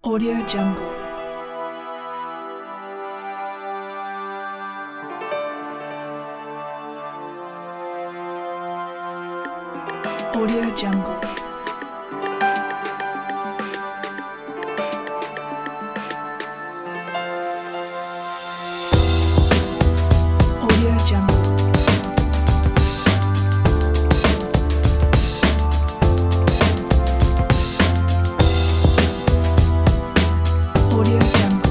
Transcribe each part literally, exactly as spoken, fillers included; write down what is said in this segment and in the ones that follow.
Audio Jungle. Audio Jungle. Audio Jungle. Audio Jungle.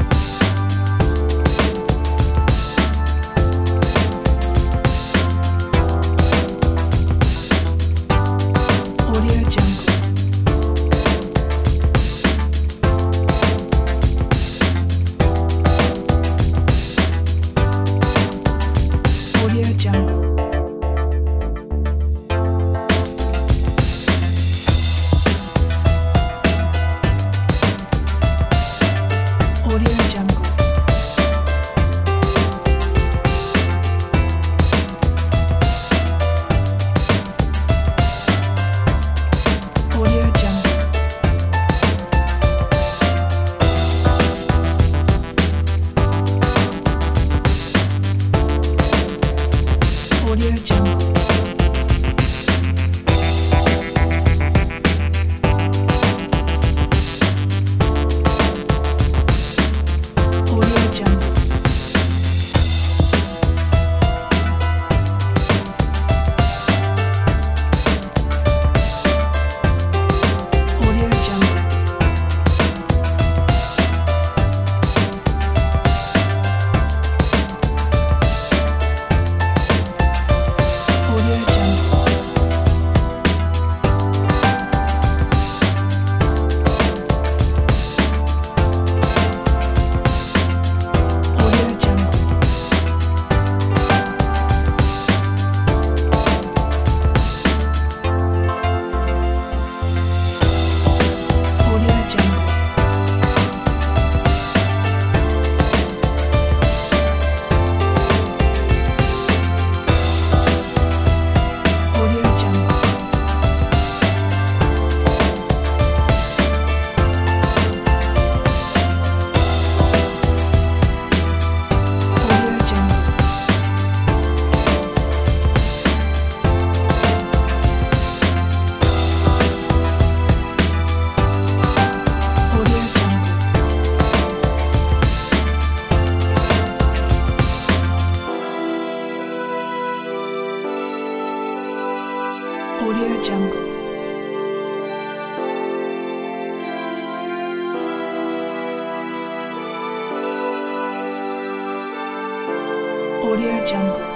Audio Jungle. Audio Jungle. Audio Jungle. Audio Jungle. Audio Jungle. Audio Jungle. Audio Jungle. Audio Jungle. Audio Jungle. Audio Jungle. Audio Jungle. Audio Jungle. Audio Jungle. Audio Jungle. Audio Jungle.